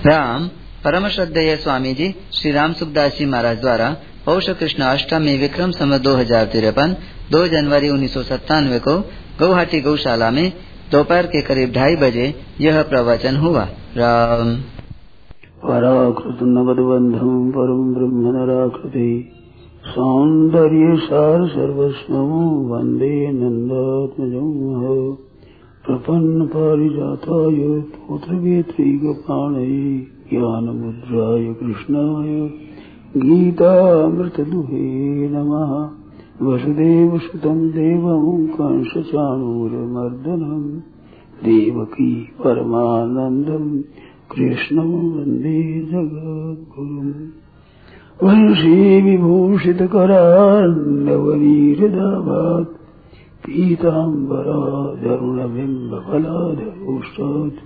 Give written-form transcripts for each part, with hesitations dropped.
राम परम श्रद्धेय स्वामी जी श्री राम सुखदास जी महाराज द्वारा पौष कृष्ण अष्टमी विक्रम संवत 2053 2 जनवरी 1997 को गुवाहाटी गौशाला में दोपहर के करीब 2:30 बजे यह प्रवचन हुआ। राम पराकृत नवद्बंधं परम ब्रह्म नराकृति सौंदर्य सार सर्वस्वं वंदे नंदात्मजं प्रपन्न पारिजाताय पुत्रवेत्रैकपाणये ज्ञानमुद्राय कृष्णाय गीतामृतदुहे नमः। वसुदेवसुतं देवं कंसचाणूरमर्दनं देवकी परमानन्दं कृष्णं वन्दे जगद्गुरुम्। वंशी विभूषितकरान्नवनीरदाभात् पीताम्बरादरुणबिम्बफलाधरोष्टात्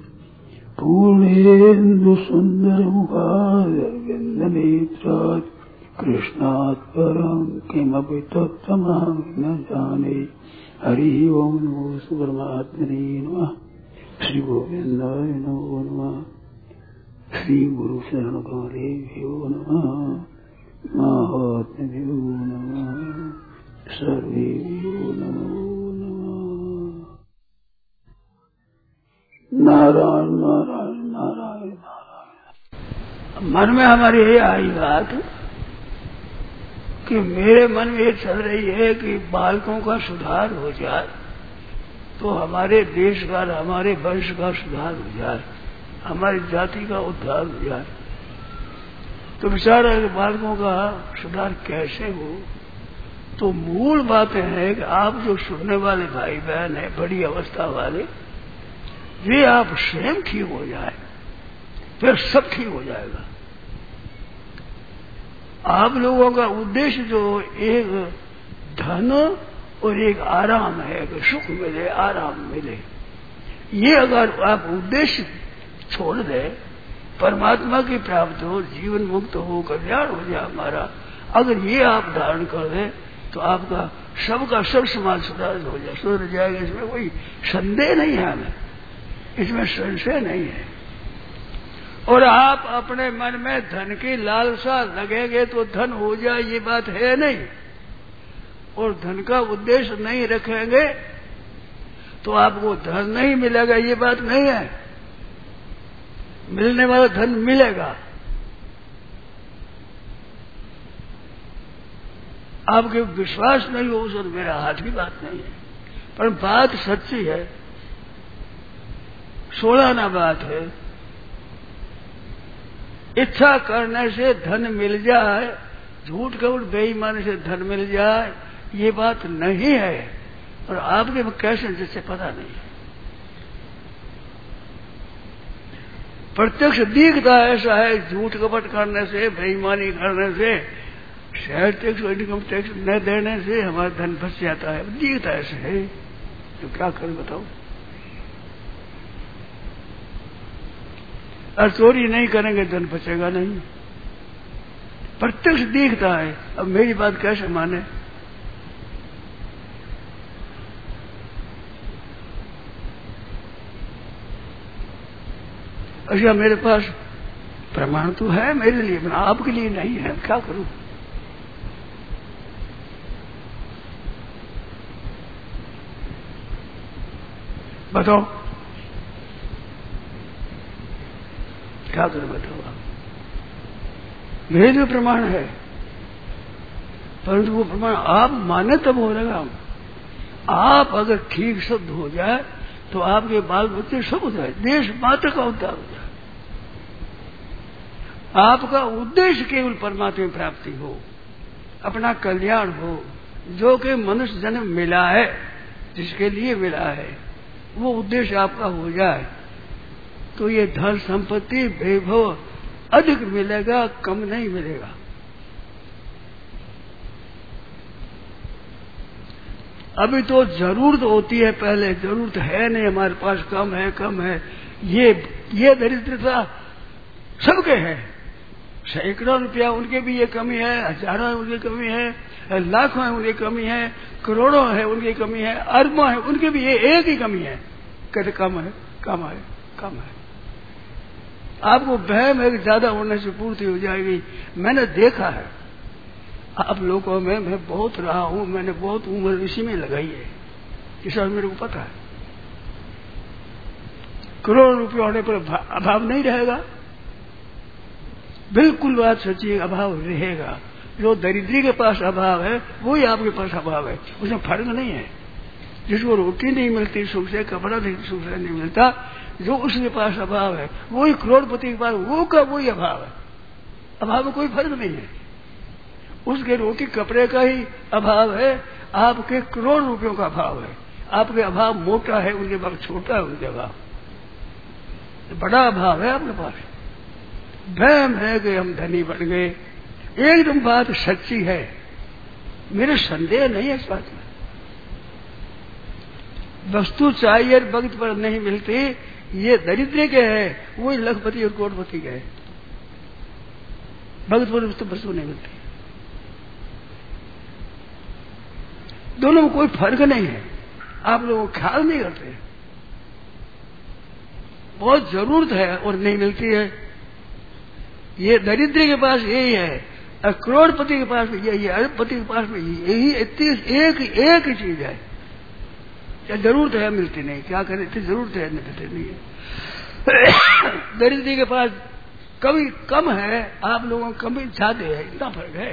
पूर्णेन्दुसुन्दरमुखादरविन्दनेत्रात् कृष्णात् परं किमपि तत्त्वमहं न जाने। हरि ओं नमो परमात्मने नमः। श्री गोविन्दाय नमो नमः। श्री गुरु शरण कमलेभ्यो नमः। महात्म्यो नमः। सर्वेभ्यो नमो नमः। नारायण नारायण नारायण नारायण। मन में हमारी ये आई बात कि मेरे मन में ये चल रही है कि बालकों का सुधार हो जाए तो हमारे देश का हमारे वंश का सुधार हो जाए, हमारी जाति का उद्धार हो जाए। तो विचार है कि बालकों का सुधार कैसे हो। तो मूल बातें हैं कि आप जो सुनने वाले भाई बहन हैं बड़ी अवस्था वाले, वे आप स्वयं ठीक हो जाए, फिर सब ठीक हो जाएगा। आप लोगों का उद्देश्य जो एक धन और एक आराम है कि सुख मिले आराम मिले, ये अगर आप उद्देश्य छोड़ दे, परमात्मा की प्राप्ति हो, जीवन मुक्त हो, कल्याण हो जाए हमारा, अगर ये आप धारण कर दे तो आपका सबका सब समाज सुधार हो जाए, सुधर जाएगा। इसमें कोई संदेह नहीं है, हमें इसमें संशय नहीं है। और आप अपने मन में धन की लालसा लगेंगे तो धन हो जाए, ये बात है नहीं। और धन का उद्देश्य नहीं रखेंगे तो आपको धन नहीं मिलेगा, ये बात नहीं है। मिलने वाला धन मिलेगा। आपके विश्वास नहीं हो उस मेरा हाथ की बात नहीं है, पर बात सच्ची है, सोलाना बात है। इच्छा करने से धन मिल जाए, झूठ कपट बेईमानी से धन मिल जाए, ये बात नहीं है। और आपके कैसे जिससे पता नहीं है, प्रत्यक्ष दिखता ऐसा है। झूठ कपट करने से, बेईमानी करने से, शेयर टैक्स इनकम टैक्स न देने से हमारा धन फंस जाता है, दिखता ऐसा है। तो क्या करें बताओ। और चोरी नहीं करेंगे धन बचेगा नहीं, प्रत्यक्ष दिखता है। अब मेरी बात कैसे माने। अच्छा, मेरे पास प्रमाण तो है मेरे लिए, मैं आपके लिए नहीं है, क्या करूं। बताओ क्या करें, बताओ आप। मेरे लिए प्रमाण है, परंतु वो प्रमाण आप माने तब हो रहेगा। आप अगर ठीक शुद्ध हो जाए तो आपके बाल बच्चे सब हो जाए, देश मात्र का उद्धार हो जाए। आपका उद्देश्य केवल परमात्मा की प्राप्ति हो, अपना कल्याण हो। जो कि मनुष्य जन्म मिला है, जिसके लिए मिला है, वो उद्देश्य आपका हो जाए तो ये धन संपत्ति वैभव अधिक मिलेगा, कम नहीं मिलेगा। अभी तो जरूरत होती है, पहले जरूरत है नहीं, हमारे पास कम है। ये दरिद्रता सबके है। सैकड़ों रुपया उनके भी ये कमी है, हजारों उनकी कमी है, लाखों है उनकी कमी है, करोड़ों है उनकी कमी है, अरबों है उनकी भी ये एक ही कमी है, कहते कम है। आपको वहम है कि ज्यादा होने से पूर्ति हो जाएगी। मैंने देखा है आप लोगों में, मैं बहुत रहा हूं, मैंने बहुत उम्र इसी में लगाई है, इस मेरे को पता है। करोड़ रुपये होने पर अभाव नहीं रहेगा, बिल्कुल बात सच्ची, अभाव रहेगा। जो दरिद्री के पास अभाव है वही आपके पास अभाव है, उसमें फर्क नहीं है। जिसको रोटी नहीं मिलती सुख से, कपड़ा नहीं सुख से नहीं मिलता, जो उसके पास अभाव है वही करोड़पति के पास वो का वही अभाव है। अभाव में कोई फर्क नहीं है। उसके रोटी कपड़े का ही अभाव है, आपके करोड़ रुपयों का अभाव है। आपके अभाव मोटा है, उनके पास छोटा है, उनके अभाव बड़ा अभाव है आपके पास। वहम है कि हम धनी बन गए, एकदम बात सच्ची है, मेरे संदेह नहीं है इस बात में। वस्तु चाहिए वक्त पर नहीं मिलती, ये दरिद्र के है, वही लखपति और करोड़पति के है। वक्त पर वस्तु नहीं मिलती, दोनों में कोई फर्क नहीं है। आप लोग ख्याल नहीं करते, बहुत जरूरत है और नहीं मिलती है। ये दरिद्र के पास यही है, और करोड़पति के पास भी यही है, अरबपति के पास भी यही एक ही चीज है। क्या जरूरत है, मिलती नहीं, क्या करें, इतनी जरूरत है, मिलती नहीं है। दरिद्र के पास कभी कम है, आप लोगों को कभी ज्यादा है, इतना फर्क है।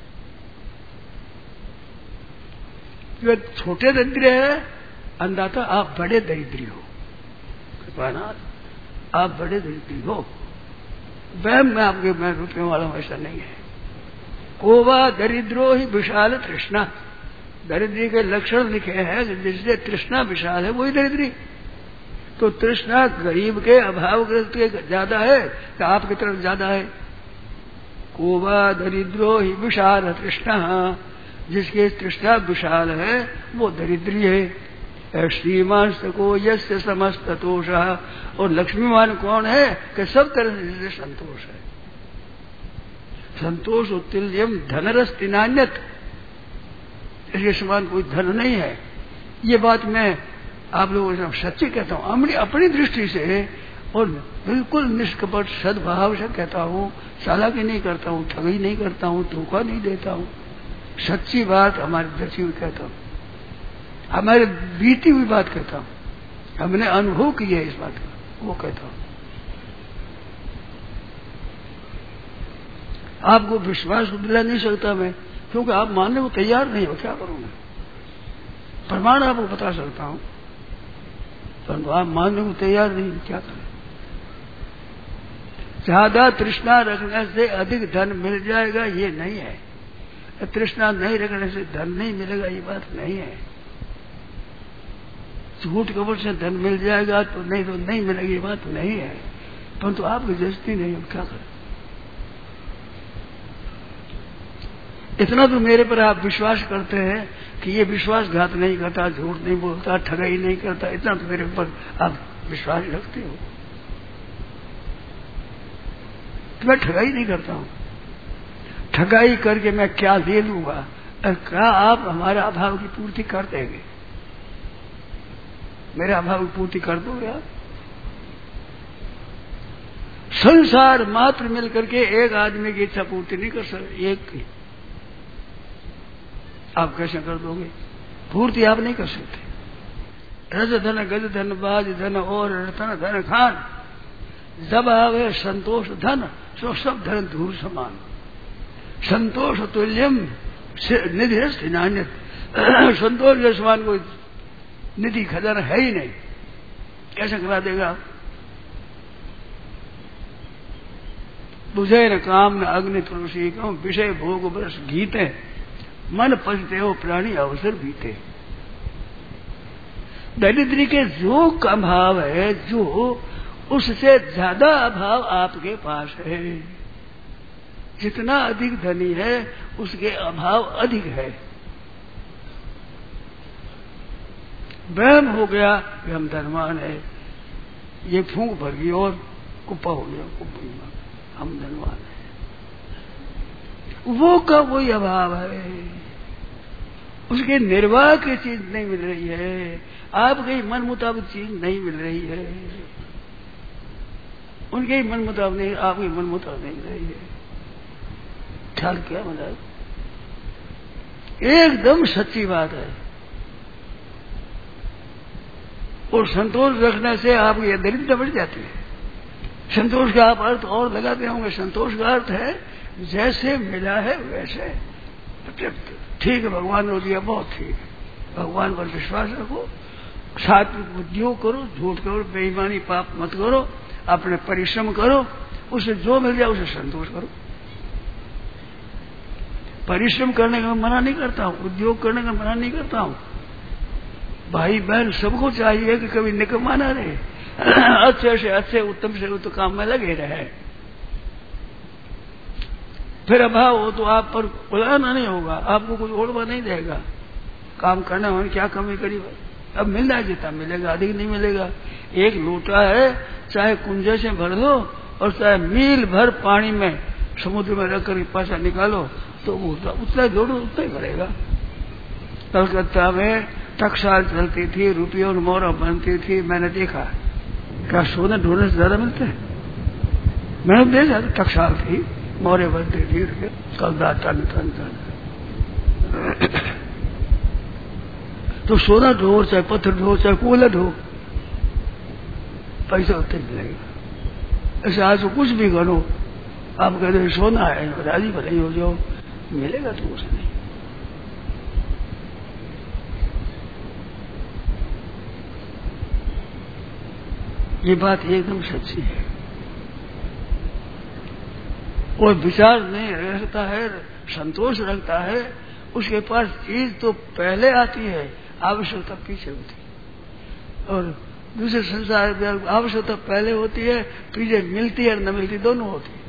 जो छोटे दरिद्र है, अंदाता आप बड़े दरिद्री हो, कृपानाथ आप बड़े दरिद्री हो। वहम में आपके मैं रुपये वाला हूं, ऐसा नहीं है। कोवा दरिद्रो ही विशाल तृष्णा, दरिद्री के लक्षण लिखे हैं, जिससे तृष्णा विशाल है वही दरिद्री। तो तृष्णा गरीब के अभावग्रस्त के ज्यादा है कि आपकी तरफ ज्यादा है? कोवा दरिद्रो ही विशाल तृष्णा, जिसकी तृष्णा विशाल है वो दरिद्री है। श्रीमान सको यस्य समस्त तोष, और लक्ष्मीवान कौन है कि सब तरह से संतोष है। संतोष उत्तुल्यम धनरस्ति नान्यत, इसके समान कोई धन नहीं है। ये बात मैं आप लोगों से सच्ची कहता हूँ, अपनी दृष्टि से, और बिल्कुल निष्कपट सद्भाव से कहता हूँ। चालाकी नहीं करता हूँ, ठगी नहीं करता हूँ, धोखा नहीं देता हूँ, सच्ची बात हमारी दृष्टि हुई कहता हूँ, हमारे बीती हुई बात कहता हूँ, हमने अनुभव किया है इस बात का, वो कहता हूँ। आपको विश्वास दिला नहीं सकता मैं, क्योंकि आप मानने को तैयार नहीं हो। क्या करूं मैं? प्रमाण आपको बता सकता हूं, परंतु आप मानने को तैयार नहीं, क्या करें? ज्यादा तृष्णा रखने से अधिक धन मिल जाएगा ये नहीं है, तृष्णा नहीं रखने से धन नहीं मिलेगा ये बात नहीं है। झूठ कपट से धन मिल जाएगा तो नहीं मिलेगी ये बात नहीं है, परंतु आपकी जस्ती नहीं हो, क्या करें? इतना तो मेरे पर आप विश्वास करते हैं कि ये विश्वासघात नहीं करता, झूठ नहीं बोलता, ठगाई नहीं करता, इतना तो मेरे ऊपर आप विश्वास रखते हो। तो मैं ठगाई नहीं करता हूं, ठगाई करके मैं क्या ले लूंगा? क्या आप हमारे अभाव की पूर्ति कर देंगे? मेरे अभाव की पूर्ति कर दोगे आप? संसार मात्र मिलकर के एक आदमी की इच्छा पूर्ति नहीं कर सकते, एक की आप कैसे कर दोगे? पूर्ति आप नहीं कर सकते। रज धन गज धन बाज धन और रतन धन खान, जब आवे संतोष धन सो सब धन धूल समान। संतोष तुल्यम निधि नान्यत, संतोष के समान कोई निधि खजाना है ही नहीं, कैसे करा देगा आप? बुझे न काम न अग्नि तुलसी को, विषय भोग बरस गीते, मन पछते हो प्राणी अवसर बीते। दरिद्री के जो अभाव है, जो उससे ज्यादा अभाव आपके पास है। जितना अधिक धनी है उसके अभाव अधिक है। वहम हो गया कि हम धनवान है, ये फूंक भर गई और कुप्पा हो गया, हम धनवान है। वो का वही अभाव है, उसके निर्वाह की चीज नहीं मिल रही है, आपके मन मुताबिक चीज नहीं मिल रही है। उनके ही मन मुताबिक नहीं, आपके मन मुताबिक नहीं रही है। ख्याल किया मतलब एकदम सच्ची बात है। और संतोष रखने से आपकी दरिद्रता बढ़ जाती है। संतोष का आप अर्थ और लगाते होंगे। संतोष का अर्थ है जैसे मिला है वैसे ठीक है, भगवान ने दिया बहुत ठीक है, भगवान पर विश्वास रखो, सात्विक उद्योग करो, झूठ करो, बेईमानी पाप मत करो, अपने परिश्रम करो, उसे जो मिल जाए उसे संतोष करो। परिश्रम करने का मना नहीं करता हूं, उद्योग करने का मना नहीं करता हूं। भाई बहन सबको चाहिए कि कभी निकम्मा ना रहे, अच्छे से अच्छे उत्तम से उत्तम काम में लगे रहे। फिर अभाव हो तो आप पर बुलाना नहीं होगा, आपको कुछ ओढ़वा नहीं देगा। काम करने में क्या कमी करी, अब मिलना है जितना मिलेगा, अधिक नहीं मिलेगा। एक लोटा है, चाहे कुंजे से भर लो और चाहे मील भर पानी में समुद्र में रखकर पासा निकालो तो उतना जोड़ो उतना ही भरेगा। कलकत्ता में टकसाल चलती थी, रुपये और मोहरा बनती थी, मैंने देखा। क्या सोने ढूंढने से ज्यादा मिलते हैं? मैंने देखा टकसाल थी, मोहरे बनती थी, कलदा टन टन टन। तो सोना ढो, चाहे पत्थर ढो, चाहे कोयला ढो, पैसा उतने मिलेगा। ऐसे आज तो कुछ भी करो, आप कहते हैं सोना है, राजी भले हो जाओ, मिलेगा तो उसे नहीं। ये बात एकदम सच्ची है। और विचार नहीं रखता है, संतोष रखता है, उसके पास चीज तो पहले आती है, आवश्यकता पीछे होती है। और दूसरे संसार में आवश्यकता पहले होती है, पीछे मिलती है न मिलती, दोनों होती है।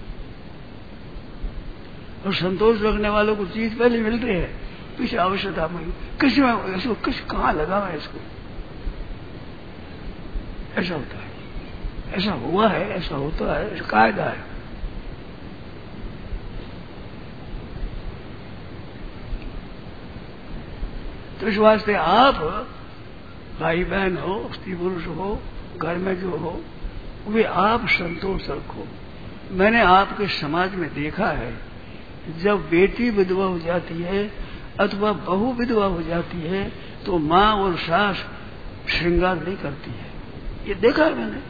और संतोष रखने वालों को चीज पहले मिलती है, पीछे आवश्यकता में किसी में इसको किस कहाँ लगा हुआ है इसको, ऐसा होता है, ऐसा हुआ है, ऐसा होता है, ऐसा कायदा है। तो इस वास्ते आप भाई बहन हो, स्त्री पुरुष हो, घर में जो हो, वे आप संतोष रखो। मैंने आपके समाज में देखा है, जब बेटी विधवा हो जाती है अथवा बहू विधवा हो जाती है तो माँ और सास श्रृंगार नहीं करती है। ये देखा है मैंने,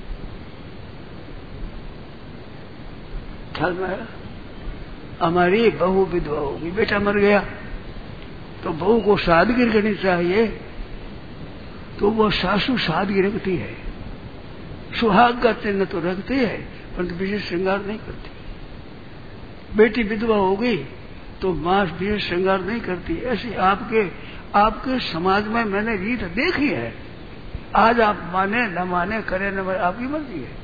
ख्याल में आया। हमारी बहू विधवा होगी, बेटा मर गया, तो बहू को सादगी करनी चाहिए, तो वो सासू सादगी रखती है, सुहाग का चिन्ह तो रखती है, परंतु विशेष श्रृंगार नहीं करती। बेटी विधवा होगी तो मां विशेष श्रृंगार नहीं करती। ऐसी आपके समाज में मैंने रीत देखी है। आज आप माने न माने, करे न माने, आपकी मर्जी है।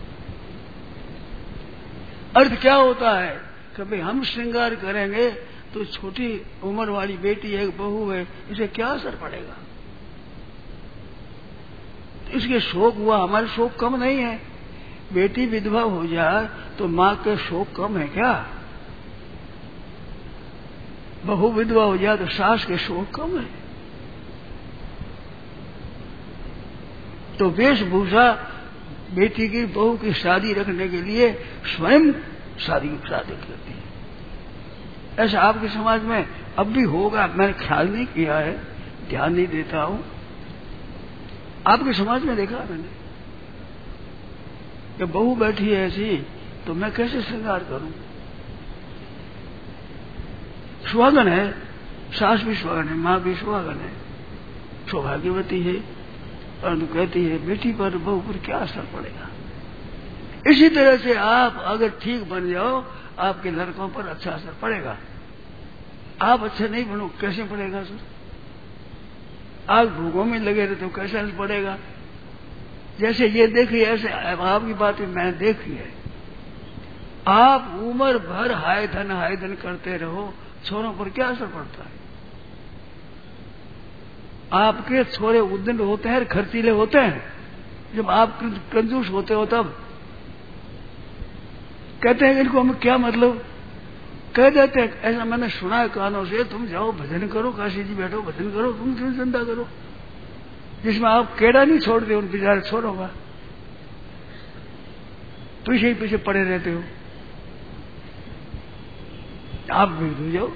अर्थ क्या होता है कि भाई हम श्रृंगार करेंगे तो छोटी उम्र वाली बेटी है, बहू है, इसे क्या असर पड़ेगा? इसके शोक हुआ, हमारे शोक कम नहीं है। बेटी विधवा हो जाए तो माँ के शोक कम है क्या? बहू विधवा हो जाए तो सास के शोक कम है। तो वेशभूषा बेटी की बहू की शादी रखने के लिए स्वयं शादी करती है। ऐसा आपके समाज में अब भी होगा, मैंने ख्याल नहीं किया है, ध्यान नहीं देता हूं। आपके समाज में देखा मैंने कि बहू बैठी है ऐसी, तो मैं कैसे श्रृंगार करूं? सुहागन है, सास भी सुहागन है, मां भी सुहागन है, सौभाग्यवती है, परंतु कहती है बेटी पर बहू पर क्या असर पड़ेगा? इसी तरह से आप अगर ठीक बन जाओ, आपके लड़कों पर अच्छा असर पड़ेगा। आप अच्छे नहीं बनो, कैसे पड़ेगा सर? आप भूखों में लगे रहे तो कैसे असर पड़ेगा? जैसे ये देखिए, ऐसे आपकी बात मैंने देखी है। आप उम्र भर हाय धन करते रहो, छोरों पर क्या असर पड़ता है? आपके छोरे उद्दंड होते हैं, खर्चीले होते हैं। जब आप कंजूस होते हो तब कहते हैं इनको हमें क्या मतलब, कह देते हैं। ऐसा मैंने सुना है कानों से, तुम जाओ भजन करो, काशी जी बैठो भजन करो, तुम क्यों धंधा करो जिसमें आप केड़ा नहीं छोड़ते उन बेचारे छोरों का। पीछे ही पीछे पड़े रहते हो। आप भी हो जाओ।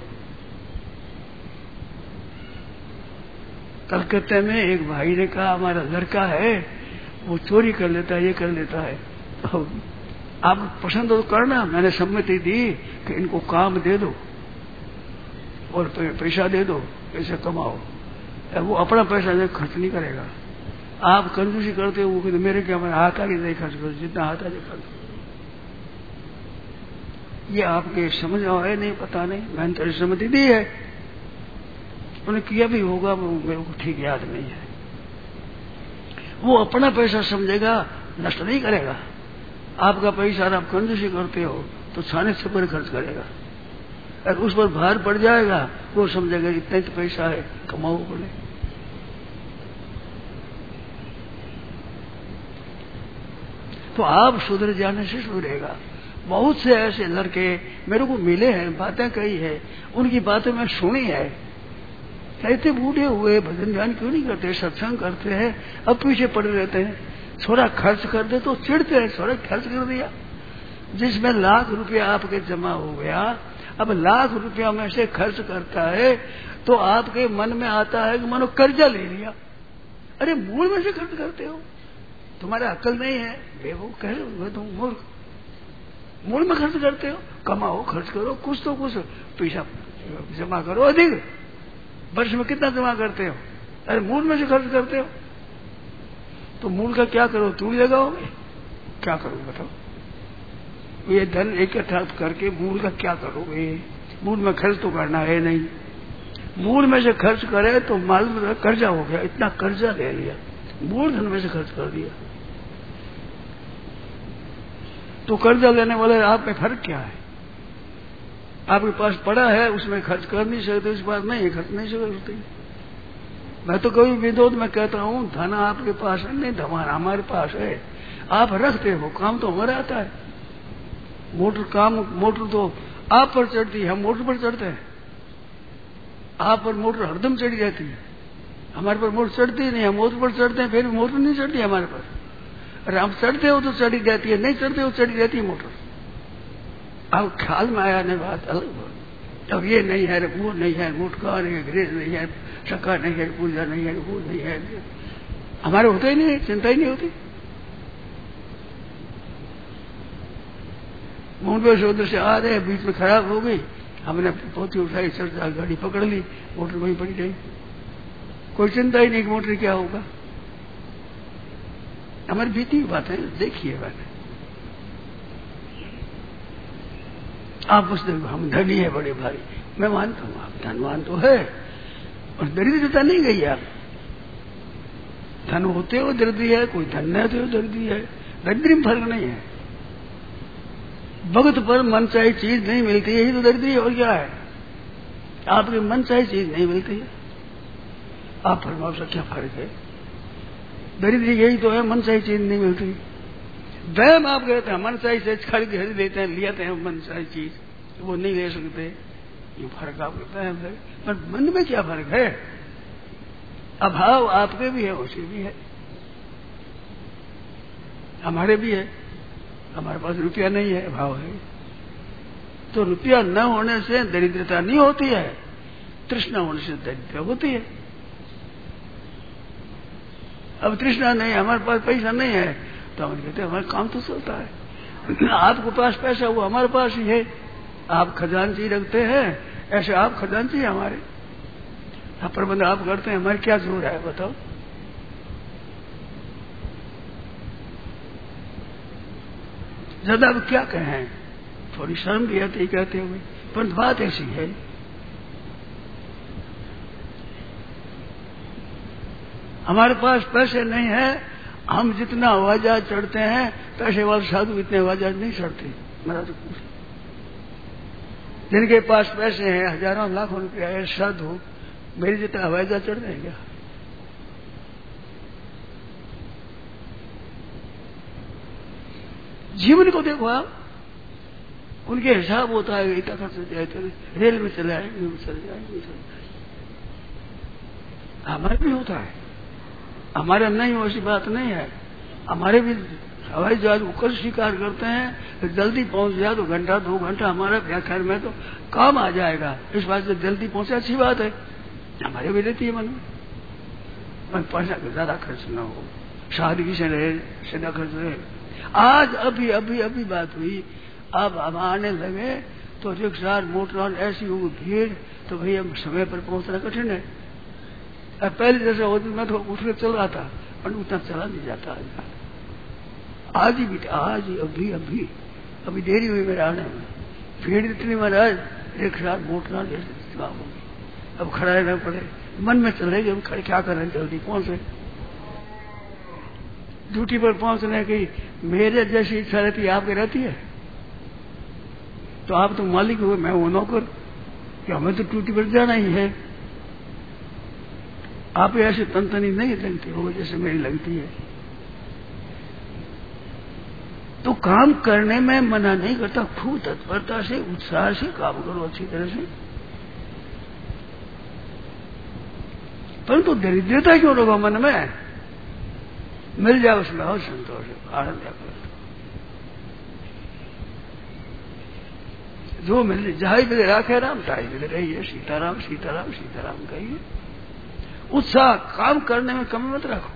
कलकत्ते में एक भाई ने कहा हमारा लड़का है वो चोरी कर लेता है, ये कर लेता है, तो आप पसंद तो करना। मैंने सम्मति दी कि इनको काम दे दो और पैसा दे दो, पैसा कमाओ। वो अपना पैसा खर्च नहीं करेगा। आप कंजूसी करते हो, वो कहते मेरे क्या, मैं हाथ आगे नहीं खर्च करो, जितना हाथ आगे खर्च। ये आपके समझ आओ है नहीं, पता नहीं, मैंने तो सम्मति दी है। उन्हें किया भी होगा, मेरे को ठीक याद नहीं है। वो अपना पैसा समझेगा, नष्ट नहीं करेगा। आपका पैसा आप कंजूसी करते हो तो छाने से पर खर्च करेगा, और उस पर भार पड़ जाएगा, वो समझेगा इतना तो पैसा है, कमाओ बोले। तो आप सुधर जाने से सुधरेगा। बहुत से ऐसे लड़के मेरे को मिले हैं, बातें कही है, उनकी बातें मैं सुनी है। कहते बूढ़े हुए भजन ध्यान क्यों नहीं करते, सत्संग करते हैं, अब पीछे पड़े रहते हैं। थोड़ा खर्च कर दे तो चिढ़ते हैं, थोड़ा खर्च कर दिया। जिसमें लाख रुपया आपके जमा हो गया, अब लाख रुपया में से खर्च करता है तो आपके मन में आता है कि मानो कर्जा ले लिया। अरे मूल में से खर्च करते हो, तुम्हारा अक्ल नहीं है, बेवकूफ कह रहे हो, तुम मूर्ख। मूल में खर्च करते हो, कमाओ, खर्च करो, कुछ तो कुछ पैसा जमा करो अधिक। वर्ष में कितना जमा करते हो? अरे मूल में से खर्च करते हो, तो मूल का क्या करो, तूड़ लगाओगे? क्या करो बताओ? ये धन इकट्ठा करके मूल का क्या करोगे? मूल में खर्च तो करना है नहीं। मूल में से खर्च करे तो मालूम कर्जा हो गया, इतना कर्जा ले लिया, मूल धन में से खर्च कर दिया। तो कर्जा लेने वाले आप में फर्क क्या है? आपके पास पड़ा है, उसमें खर्च कर नहीं सकते, इस बात में खर्च नहीं सकते। मैं तो कभी विरोध में कहता हूँ, धन आपके पास है नहीं, धन हमारे पास है, आप रखते हो, काम तो हमारा आता है। मोटर तो आप पर चढ़ती है, हम मोटर पर चढ़ते हैं। आप पर मोटर हरदम चढ़ी रहती है, हमारे पर मोटर चढ़ती नहीं, हम मोटर पर चढ़ते हैं, फिर भी मोटर नहीं चढ़ती हमारे पर। अरे आप चढ़ते हो तो चढ़ी रहती है, नहीं चढ़ते हो चढ़ी रहती है मोटर। अब ख्याल में आया नहीं, बात अलग। अब ये नहीं है, वो नहीं है, मोटका नहीं है, ग्रेज नहीं है, शक्का नहीं है, पूजा नहीं है, वो नहीं है, हमारे होते ही नहीं, चिंता ही नहीं होती। मुंबई से उधर से आ रहे, बीच में खराब हो गई, हमने पोथी उठाई, चर्चा गाड़ी पकड़ ली, मोटर वहीं पड़ी रही, कोई चिंता ही नहीं कि मोटर क्या होगा। हमारी बीती हुई बात है, देखिए बात। आप बस देखो, हम धनी है बड़े भारी, मैं मानता हूँ आप धनवान तो है, और दरिद्रता नहीं गई आप। धन होते हो दरिद्री है, कोई धन नहीं होते हो दरिद्री है, दरिद्री में फर्क नहीं है। भगत पर मन चाही चीज नहीं मिलती, यही तो दरिद्री है, और क्या है? आपके मन चाही चीज नहीं मिलती है, आप फरमाओ से क्या फर्क है? दरिद्री यही तो है, मन चाही चीज नहीं मिलती। वहम आप कहते हैं मन चाही चीज खरीद लेते हैं, लेते हैं मन चाही चीज, वो नहीं ले सकते, ये फर्क आप कहते हैं। पर मन में क्या फर्क है? अभाव आपके भी है, उसके भी है, हमारे भी है। हमारे पास रुपया नहीं है, अभाव है। तो रुपया न होने से दरिद्रता नहीं होती है, तृष्णा होने से दरिद्रता होती है। अब तृष्णा नहीं, हमारे पास पैसा नहीं है, तो हम कहते हैं हमारा काम तो चलता है। आपके पास पैसा वो हमारे पास ही है, आप खजांची रखते हैं, ऐसे आप खजांची है हमारे, प्रबंध आप करते हैं, हमारे क्या जोर है बताओ? ज्यादा अब क्या कहें, थोड़ी शर्म भी आती कहते हुए, पर बात ऐसी है। हमारे पास पैसे नहीं है, हम जितना हवाईजहाज चढ़ते हैं, पैसे वाले साधु इतने हवाईजहाज नहीं चढ़ते। मेरा तो पूछ, जिनके पास पैसे हैं, हजारों लाखों रुपया है, साधु मेरे जितना हवाईजहाज चढ़ते हैं क्या? जीवन को देखो आप, उनके हिसाब होता है, इतना खर्च जाए तो रेल में चले आए, चले जाए। हमारे भी होता है, हमारे नहीं हो ऐसी बात नहीं है, हमारे भी हवाई जहाज को कष्ट स्वीकार करते हैं, जल्दी पहुंच जाए तो घंटा 2 घंटा हमारा व्याख्यान में तो काम आ जाएगा। इस बात से जल्दी पहुंचे अच्छी बात है, हमारे भी रहती है मन में पैसा का ज्यादा खर्च न हो, शादी से रहे, सीधा खर्च रहे। आज अभी बात हुई, अब हम आने लगे तो रिक्शा मोटर ऐसी होगी भीड़, तो भैया समय पर पहुंचना कठिन है। पहले जैसे होती मैं तो उठ के चल रहा था, पर उतना चला नहीं जाता। आज ही बेटा, आज ही अभी देरी हुई मेरे आने में, भीड़ इतनी महाराज, रिक्शा मोटर जैसे होगी, अब खड़ा रहना पड़े, मन में चल रही हम खड़े क्या कर रहे हैं, जल्दी पहुंचे। ड्यूटी पर पहुंचने की मेरे जैसी इच्छा रहती है, आपकी रहती है? तो आप तो मालिक हुए, मैं वो नौकर, कि हमें तो ड्यूटी पर जाना ही है। आप ऐसे तनतनी नहीं लगती हो जैसे मेरी लगती है। तो काम करने में मना नहीं करता, खूब तत्परता से उत्साह से काम करो अच्छी तरह से। परंतु दरिद्रता क्यों होगा मन में? मिल जाए उसमें और संतोष आनंद कर, जो मिल जहां भी राखे राम ताई भी रहिए, सीताराम सीताराम सीताराम कहिए। उत्साह काम करने में कमी मत रखो,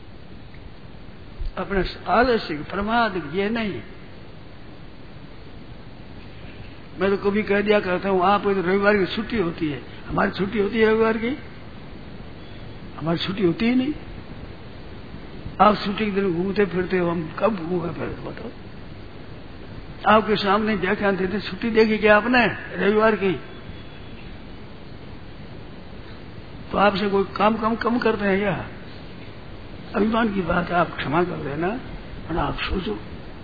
अपने आलस्य प्रमाद ये नहीं। मैं तो कभी कह दिया करता हूं, आप तो रविवार की छुट्टी होती है, हमारी छुट्टी होती है रविवार की? हमारी छुट्टी होती ही नहीं। आप छुट्टी के दिन घूमते फिरते हो, हम कब घूमे फिर बताओ? आपके सामने व्याख्यान देते, छुट्टी देखी क्या आपने रविवार की? तो आपसे कोई काम कम करते हैं क्या? अभिमान की बात है, आप क्षमा कर देना, और आप सोचो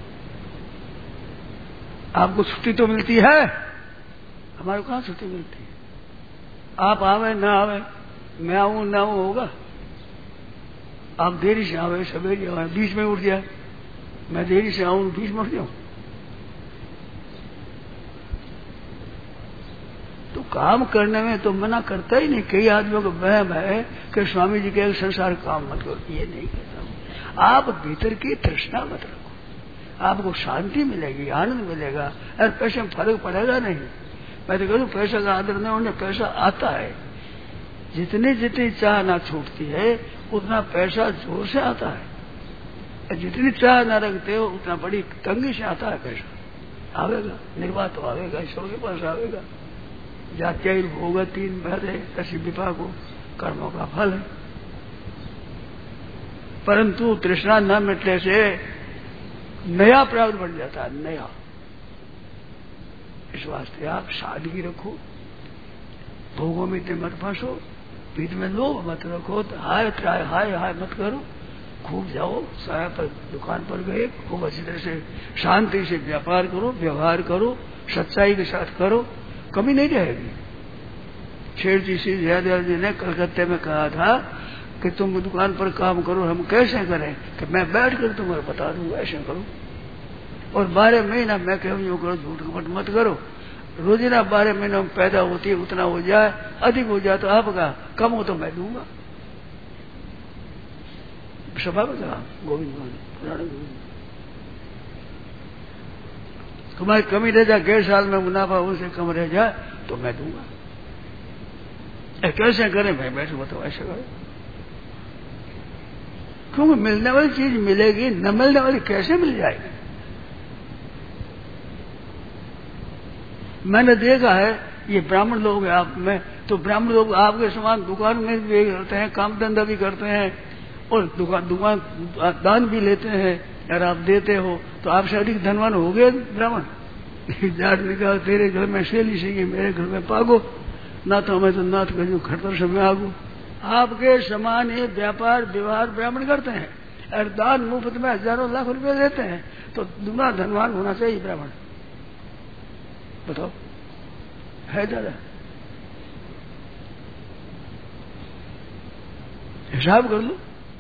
आपको छुट्टी तो मिलती है, हमारे कहाँ छुट्टी मिलती है? आप आवे ना आवे, मैं आऊं ना आऊं होगा। आप देरी से आवे सवेरे आवे, बीच में उठ जाए, मैं देरी से आऊं बीच में उठ जाऊं। तो काम करने में तो मना करता ही नहीं। कई आदमियों को वहम है कि स्वामी जी के संसार काम मत करो, ये नहीं कहता हूं। आप भीतर की तृष्णा मत रखो, आपको शांति मिलेगी, आनंद मिलेगा, और पैसे में फर्क पड़ेगा नहीं। मैं तो कहूं पैसा का आदर नहीं होने, पैसा आता है, जितनी चाह ना छूटती है उतना पैसा जोर से आता है, जितनी चाह ना रखते हो उतना बड़ी तंगी से आता है पैसा। आवेगा, निर्वाह तो आवेगा, ईश्वर के पास आवेगा। जात्याय भोग 3 भरे कसी विपाको, कर्मों का फल है। परंतु तृष्णा न मिटने से नया प्राप्त बन जाता है, नया। इस वास्ते आप सादगी रखो, भोगों में इतने मत फंसो, पीठ में लोभ मत रखो, तो हाय ट्राय हाय मत करो। खूब जाओ साया पर, दुकान पर गए, खूब अच्छी तरह से शांति से व्यापार करो, व्यवहार करो, सच्चाई के साथ करो, कमी नहीं रहेगी। शेर जी श्री जयदेव जी ने कलकत्ते में कहा था कि तुम दुकान पर काम करो, हम कैसे करें? कि मैं बैठ कर तुम्हें बता दूंगा ऐसे करो, और 12 महीना मैं कहूँ यूँ करो, झूठ कपट मत करो। रोजीना 12 महीनों में पैदा होती है, उतना हो जाए, अधिक हो जाए तो आपका, कम हो तो मैं दूंगा। सभा में कहा गोविंद पुराने गोविंद, तुम्हारी कमी रह जाए, 1.5 साल में मुनाफा उनसे कम रह जाए तो मैं दूंगा। कैसे करें भाई? बैठो बताओ, ऐसे करें। क्योंकि मिलने वाली चीज मिलेगी, न मिलने वाली कैसे मिल जाएगी? मैंने देखा है ये ब्राह्मण लोग हैं आप में, तो ब्राह्मण लोग आपके समान दुकान में भी करते हैं, काम धंधा भी करते हैं, और दुकान दान भी लेते हैं, अगर आप देते हो तो आपसे अधिक धनवान हो गए ब्राह्मण। जाट ने कहा तेरे घर में शैली सीखी, मेरे घर में पागो, ना तो हमें तो नाथ कर खड़तर से मैं आगू। आपके समान ये व्यापार व्यवहार ब्राह्मण करते हैं, और दान मुफ्त में हजारों लाख रुपए देते हैं, तो दुना धनवान होना चाहिए ब्राह्मण। बताओ है दादा? हिसाब कर लो।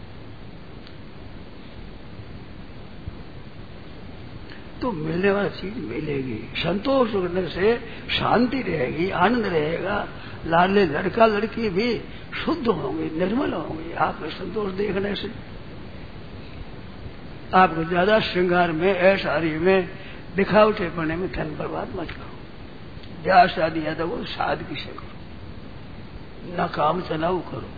तो मिलने वाली चीज मिलेगी, संतोष करने से शांति रहेगी, आनंद रहेगा, लाडले लड़का लड़की भी शुद्ध होंगे, निर्मल होंगे आपके संतोष देखने से। आपको ज्यादा श्रृंगार में, ऐशारी में, दिखावटे पड़ने में धन बर्बाद मत करो। ब्याह शादी या तो वो सादगी से करो, ना काम चलाओ करो।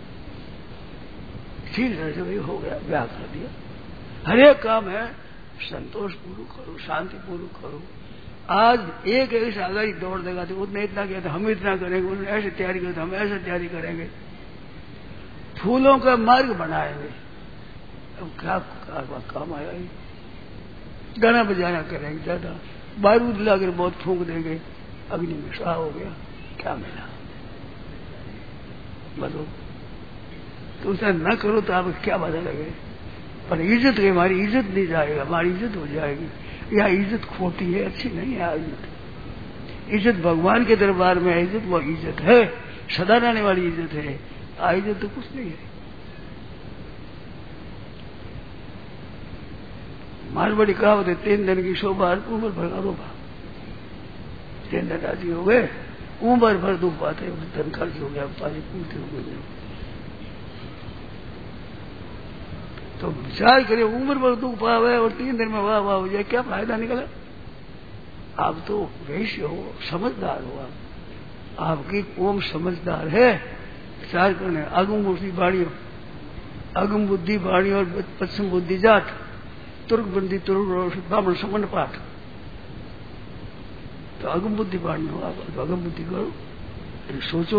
ठीक है, वही हो गया, ब्याह कर दिया। हर एक काम है संतोष पूर्वक करो, शांति पूर्वक करो। आज एक ऐसा अगर दौड़ देगा तो उसने इतना किया तो हम इतना करेंगे, उन्होंने ऐसे तैयारी करी तो हम ऐसे तैयारी करेंगे, फूलों का मार्ग बनाएंगे। अब क्या काम आया, गाना बजाना करेंगे ज्यादा, बारूद लाकर बहुत फूंक देंगे, अग्नि में स्वाहा हो गया, क्या मिला बताओ। तो उसे न करो तो आप क्या बाधा लगे। पर इज्जत है, हमारी इज्जत नहीं जाएगा, हमारी इज्जत हो जाएगी। यह इज्जत खोटी है, अच्छी नहीं है। इज्जत भगवान के दरबार में इज्जत वो इज्जत है, सदा रहने वाली इज्जत है। इज्जत तो कुछ नहीं है। मारवाड़ी कहावत है, 3 दिन की शोभा उम्र भर का रोबा। 3 दिन राजी हो गए, उम्र भर दुख पाते, धन खर्च हो गया, पानी पूर्ति हो गई। तो विचार करिए, उम्र भर दुख पावे और 3 दिन में वाह वाह हो जाए, क्या फायदा निकला। आप तो वैश्य हो, समझदार हो। आपकी कौम समझदार है। विचार करने, अगम बुद्धि बाणी और पश्चिम बुद्धि जाट, तुर्क बंदी तुर्क ब्राह्मण संबंध पाठ। तो अगम बुद्धि बाणी हो, आप तो अगम बुद्धि करो, सोचो।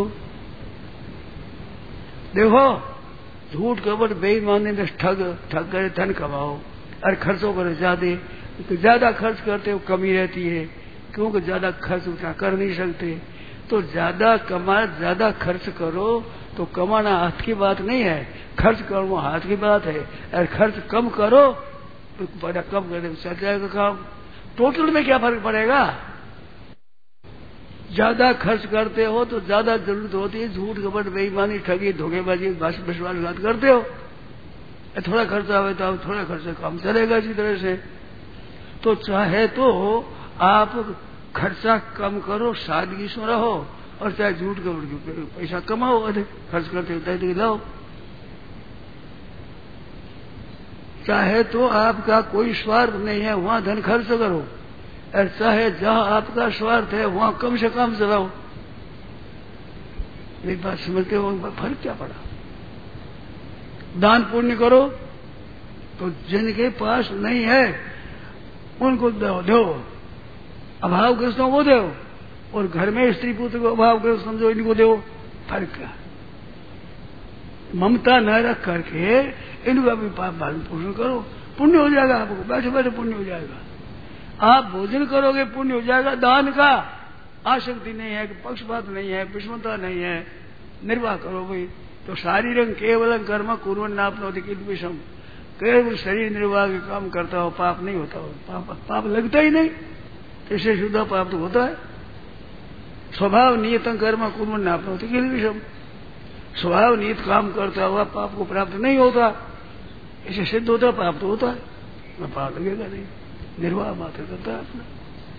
देखो, झूठ कपट बेईमानी में ठग करे धन कमाओ और खर्चों करो ज्यादा खर्च करते हो कमी रहती है, क्योंकि ज्यादा खर्च उतना कर नहीं सकते। तो ज्यादा ज्यादा खर्च करो तो कमाना हाथ की बात नहीं है, खर्च करना हाथ की बात है। और खर्च कम करो तो बड़ा कम कर चल जाएगा काम। टोटल में क्या फर्क पड़ेगा। ज्यादा खर्च करते हो तो ज्यादा जरूरत होती है, झूठ कपट बेईमानी ठगी धोखेबाजी विश्वासघात करते हो। थोड़ा खर्चा आवे तो आप थोड़ा खर्चा काम चलेगा इसी तरह से। तो चाहे तो आप खर्चा कम करो, सादगी से रहो, और चाहे झूठ कपट पैसा कमाओ, अधिक खर्च करते हो अधिक लाओ। चाहे तो आपका कोई स्वार्थ नहीं है, वहां धन खर्च करो, और चाहे जहां आपका स्वार्थ है वहां कम से कम चलाओ। एक बात समझते हो, फर्क क्या पड़ा। दान पुण्य करो तो जिनके पास नहीं है उनको दो, अभावग्रस्तों को दो, और घर में स्त्री पुत्र को अभावग्रस्त समझो, इनको दो। फर्क क्या। ममता न रख करके इनका भी पाप पालन पोषण करो, पुण्य हो जाएगा। आपको बैठे बैठे पुण्य हो जाएगा। आप भोजन करोगे पुण्य हो जाएगा। दान का आसक्ति नहीं है, पक्षपात नहीं है, विषमता नहीं है, निर्वाह करो भाई। तो शारीरक केवल कर्म कुर्वन् नाप्नोति किल्बिषम्, केवल शरीर निर्वाह के काम करता हो, पाप नहीं होता हो, पाप लगता ही नहीं। इससे शुद्ध पाप तो होता है। स्वभाव नियतं कर्म कुर्वन् नाप्नोति किल्बिषम्, स्वभाव नियत काम करता हुआ पाप को प्राप्त नहीं होता। इसे सिद्ध होता, पाप तो होता है, पाप लगेगा नहीं, निर्वाह मात्र करता है अपना।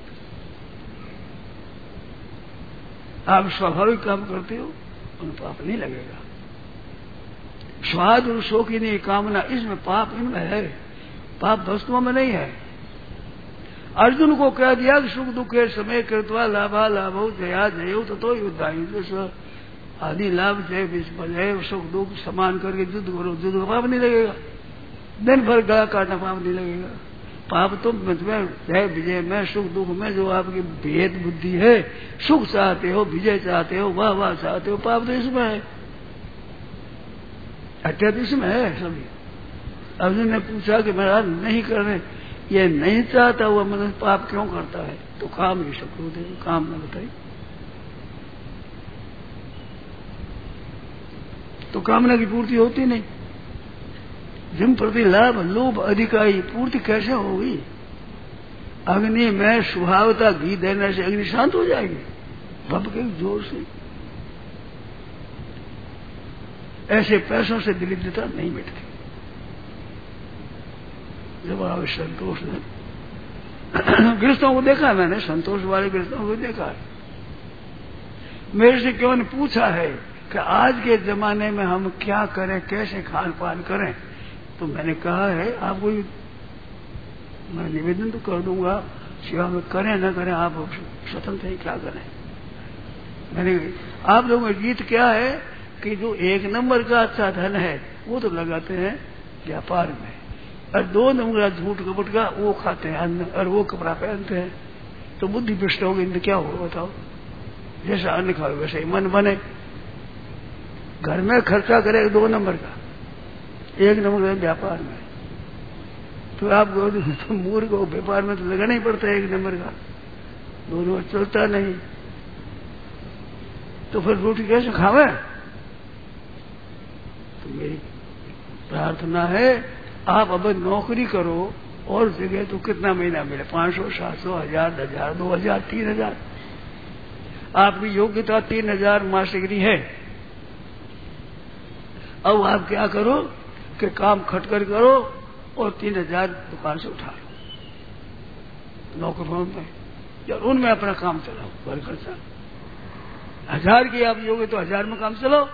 आप स्वाभाविक काम करते हो, उन पाप नहीं लगेगा। स्वाद और शौकीनी कामना, इसमें पाप इनमें है, पाप वस्तुओं में नहीं है। अर्जुन को कह दिया कि सुख दुख के समय कृत्वा लाभा लाभो जया जयो ततो युद्धाय, आदि लाभ जय सुख दुख समान करके युद्ध करो, युद्ध का पाप नहीं लगेगा। दिन भर गला काटना पाप नहीं लगेगा। पाप तो जय विजय में, सुख दुख में जो आपकी भेद बुद्धि है, सुख चाहते हो, विजय चाहते हो, वाह वाह चाहते हो, पाप तो इसमें है, हत्या तो इसमें है सभी। अर्जुन ने पूछा कि महाराज नहीं करने, ये नहीं चाहता हुआ मनुष्य पाप क्यों करता है। तो काम ही सब क्रोध है, काम न बताइए। तो कामना की पूर्ति होती नहीं। जिन प्रति लाभ लोभ अधिकारी, पूर्ति कैसे होगी। अग्नि में स्वभावता घी देने से अग्नि शांत हो जाएगी, भप के जोर से। ऐसे पैसों से दरिद्रता नहीं मिटती। जब आप संतोष गृहस्थों को देखा है मैंने, संतोष वाले गृहस्थों को देखा है। मेरे से क्यों ने पूछा है कि आज के जमाने में हम क्या करें, कैसे खान पान करें। तो मैंने कहा है आपको मैं निवेदन तो कर दूंगा, सेवा में करें न करें आप स्वतंत्र ही क्या करें। मैंने आप लोगों में जीत क्या है कि जो 1 नंबर का अच्छा धन है वो तो लगाते हैं व्यापार में, और 2 नंबर का झूठ कपट का वो खाते हैं अन्न और वो कपड़ा पहनते हैं। तो बुद्धि भ्रष्ट होगी तो क्या होगा बताओ। जैसा अन्न खाओ वैसे ही मन बने। घर में खर्चा करे 2 नंबर का, 1 नंबर का व्यापार में, तो आपको तो मूर्ख को व्यापार में तो लगाना ही पड़ता है 1 नंबर का, दोनों चलता नहीं। तो फिर रोटी कैसे खावे। तो मेरी प्रार्थना है आप अब नौकरी करो और जगह तो कितना महीना मिले, 500, 700, 1000, 1000, 2000, 3000। आपकी योग्यता 3000 मास्टरी है। अब आप क्या करो कि काम खटकर करो और 3000 दुकान से उठा लो नौकरों में, या उनमें अपना काम चलाओ, घर खर्चा। 1000 की आप योग्य तो 1000 में काम चलाओ।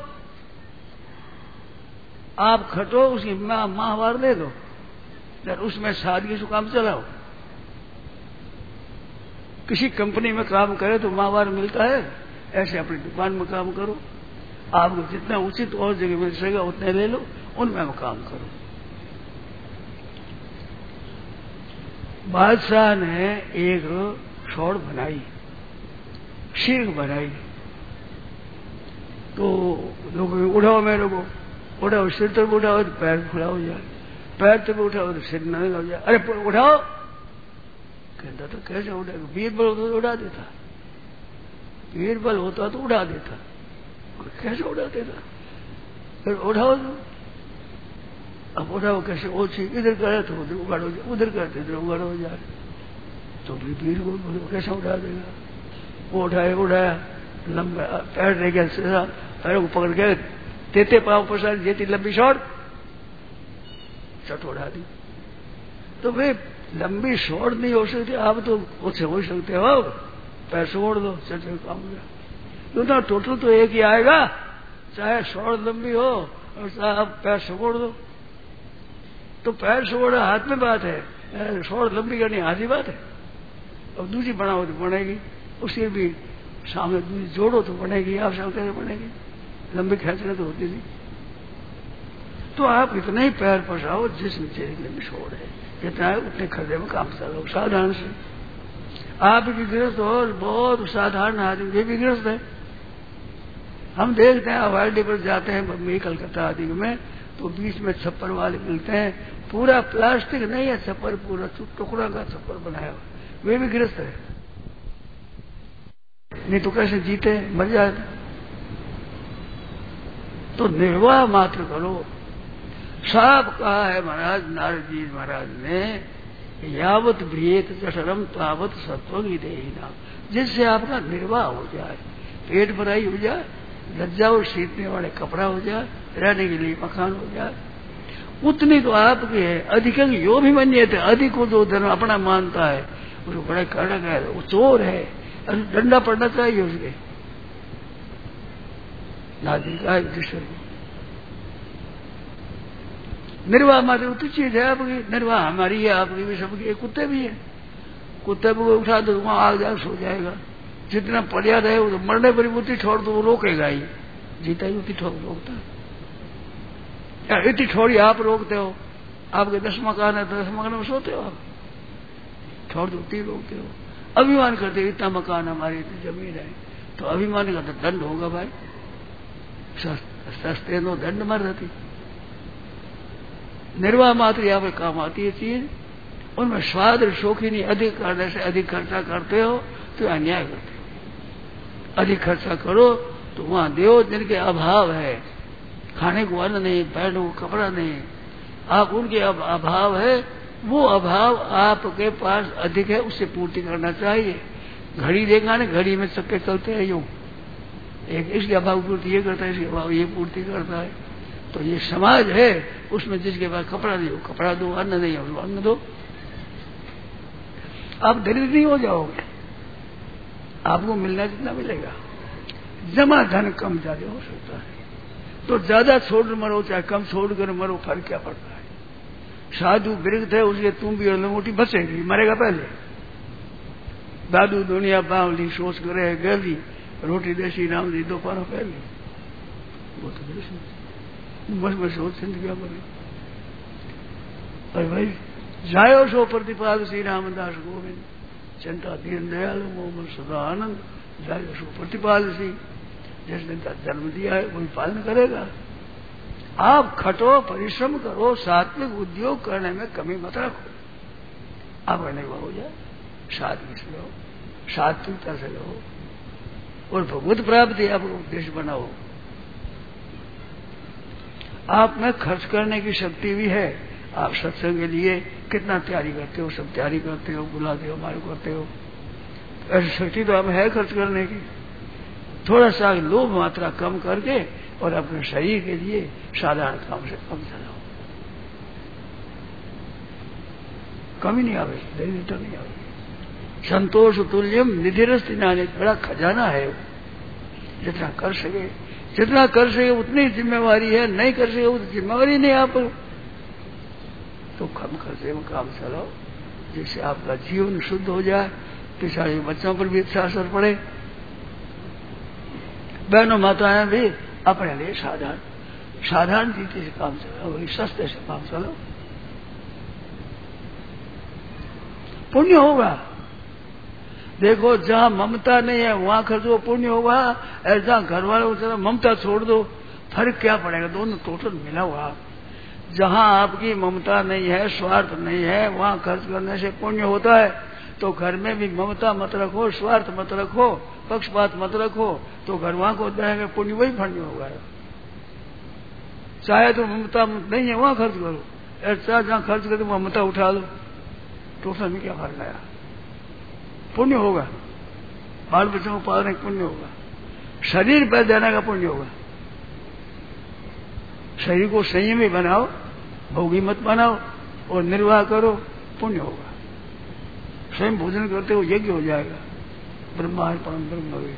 आप खटो, उसकी माहवार दे दो, उसमें सादगी से काम चलाओ। किसी कंपनी में काम करे तो माहवार मिलता है, ऐसे अपनी दुकान में काम करो। आपको जितना उचित और जगह मिल सकेगा उतने ले लो, उनमें काम करो। बादशाह ने एक शौड़ बनाई, शीर्क बनाई, तो लोग उठाओ, मैं लोगो उठाओ, सिर तक उठाओ तो पैर खुला हो जाए, पैर तक उठाओ तो सिर नंगा हो जाए। अरे उठाओ, कहता तो कैसे उठाएगा। बीरबल होता तो उड़ा देता, बीरबल होता तो उड़ा देता, कैसे उड़ा देता। फिर उठाओ तो, अब उठाओ कैसे, ओछी इधर करे तो उधर उगाड़ हो जाए, उधर करे तो इधर उगाड़ हो जाए, तो भी बीरबल कैसे उठा देगा। वो उठाया लंबा पैर रह गया, पैरों को पकड़ के तेते पाँव पसार जेती लंबी शॉट चट उड़ा दी। तो भाई लंबी शॉट नहीं हो सकती, आप तो उससे हो सकते हो, पैर छोड़ दो, चट काम हो गया। तो टोटल तो एक ही आएगा, चाहे शॉट लंबी हो और चाहे आप पैर छोड़ दो। तो पैर छोड़ हाथ में बात है, शॉट लंबी करनी आधी बात है। अब दूसरी बनाओ तो बनेगी, उसके भी सामने दूसरी जोड़ो तो बनेगी, आप सामने बनेगी, लंबी खींचने तो होती नहीं। तो आप इतना ही पैर फंसाओ जिसमें चेहरे की लंबी छोड़ है, जितना है उतने खर्चे में काम चलाओ साधारण से। आपकी गृहस्थ और बहुत साधारण आदमी, वे भी गृहस्थ है। हम देखते हैं हवाई अड्डे पर जाते हैं बम्बई कलकत्ता आदि में, तो बीच में छप्पर वाले मिलते हैं, पूरा प्लास्टिक नहीं है छप्पर, पूरा टुकड़ा का छप्पर बनाया हुआ, वे भी गृहस्थ है। नहीं तो कैसे जीते, मर जाते। तो निर्वाह मात्र करो। साफ कहा है महाराज नारद जी महाराज ने, यावत भ्रियेत जठरम तावत सत्वंगी देहिना, जिससे आपका निर्वाह हो जाए, पेट भराई हो जाए, लज्जा और सीतने वाले कपड़ा हो जाए, रहने के लिए मकान हो जाए, उतनी तो आपकी है। अधिक यो भी मानिए थे, अधिक को जो धर्म अपना मानता है उसको बड़े कड़क है, वो चोर है, डंडा पड़ना चाहिए उसके। नादी का निर्वाह मात्र उतनी चीज है आपकी, निर्वाह हमारी है, आपकी भी, सबकी। कुत्ते भी है, कुत्ते को उठा दो वहां आग जाग सो जाएगा, जितना पड़िया रहे वो तो मरने पर उतनी छोड़ दो वो रोकेगा ही, जीता ही उतनी ठोर रोकता है। इतनी ठोड़ी आप रोकते हो, आपके 10 मकान है, 10 मकान में सोते हो आप, छोड़ दो उतनी रोकते हो। अभिमान करते हो इतना मकान हमारी, इतनी जमीन है, तो अभिमान का तो दंड होगा भाई, सस्ते नो दंड मर रहती। निर्वाह मात्र यहाँ पर काम आती है चीज, उनमें स्वाद और शौकीनी अधिक करने से अधिक खर्चा करते हो तो अन्याय करते हो। अधिक खर्चा करो तो वहां देव जिनके अभाव है, खाने को अन्न नहीं, पहनने को कपड़ा नहीं, आप उनके अभाव है, वो अभाव आपके पास अधिक है, उससे पूर्ति करना चाहिए। घड़ी देखा ना, घड़ी में चक्के चलते हैं यूं, एक इसके अभाव पूर्ति ये करता है, इसके अभाव ये पूर्ति करता है। तो ये समाज है, उसमें जिसके पास कपड़ा नहीं हो कपड़ा दो, अन्न नहीं हो अन्न दो। आप दरिद्र नहीं हो जाओगे, आपको मिलना जितना मिलेगा। जमा धन कम ज्यादा हो सकता है, तो ज्यादा छोड़ मरो चाहे कम छोड़ कर मरो, फर्क क्या पड़ता है। साधु वृद्ध थे, उसके तुम भी लंगोटी बचेगी, मरेगा पहले। दादू दुनिया बावली सोच करे गली, रोटी देसी राम दी दोपहर पहले। वो तो बस में सोच सिंध क्या करे। और भाई जायो सो प्रतिपाद श्री रामदास गोविंद, चिंता दीन दयाल मोहम्मद सदा आनंद। जायो सो प्रतिपाद श्री, जिसने जन्म दिया है वही पालन करेगा। आप खटो, परिश्रम करो, सात्विक उद्योग करने में कमी मत रखो। आप अनिर्भर हो जाए, सात्विक से रहो, सात्विकता से रहो और भगवत प्राप्ति आपको उद्देश्य बनाओ। आप में खर्च करने की शक्ति भी है। आप सत्संग के लिए कितना तैयारी करते हो, सब तैयारी करते हो, बुलाते हो, हमारे करते हो, ऐसी शक्ति तो आप है खर्च करने की। थोड़ा सा लोभ मात्रा कम करके और अपने शरीर के लिए साधारण काम से कम चलाओ। कमी नहीं आवे, दरिद्रता नहीं आवे। संतोष तुल्यम निधिरस्ति नाने, बड़ा खजाना है। जितना कर सके उतनी जिम्मेवारी है, नहीं कर सके उतनी जिम्मेवारी नहीं। आप तो कम खर्चे में काम चलाओ, जिससे आपका जीवन शुद्ध हो जाए, पिछाड़ी बच्चों पर भी अच्छा असर पड़े। बहनों माताएं भी अपने लिए साधारण रीति से काम चलाओ, वही सस्ते से काम चलाओ, पुण्य होगा। देखो जहां ममता नहीं है वहां खर्चो, पुण्य होगा। ऐसा घर वालों की ममता छोड़ दो, फर्क क्या पड़ेगा, दोनों टोटल मिला हुआ। जहां आपकी ममता नहीं है, स्वार्थ नहीं है, वहां खर्च करने से पुण्य होता है। तो घर में भी ममता मत रखो, स्वार्थ मत रखो, पक्षपात मत रखो, तो घर वहां को देंगे पुण्य वही पुण्य होगा। चाहे तो ममता नहीं है वहां खर्च करो, ऐसा जहां खर्च करते ममता उठा लो, टोटल में क्या फर्क आया, पुण्य होगा। बाल बच्चों को पालने का पुण्य होगा, शरीर पर देने का पुण्य होगा। शरीर को संयमी बनाओ, भोगी मत बनाओ और निर्वाह करो, पुण्य होगा। स्वयं भोजन करते हो यज्ञ हो जाएगा, ब्रह्मार्पण ब्रह्मवेद।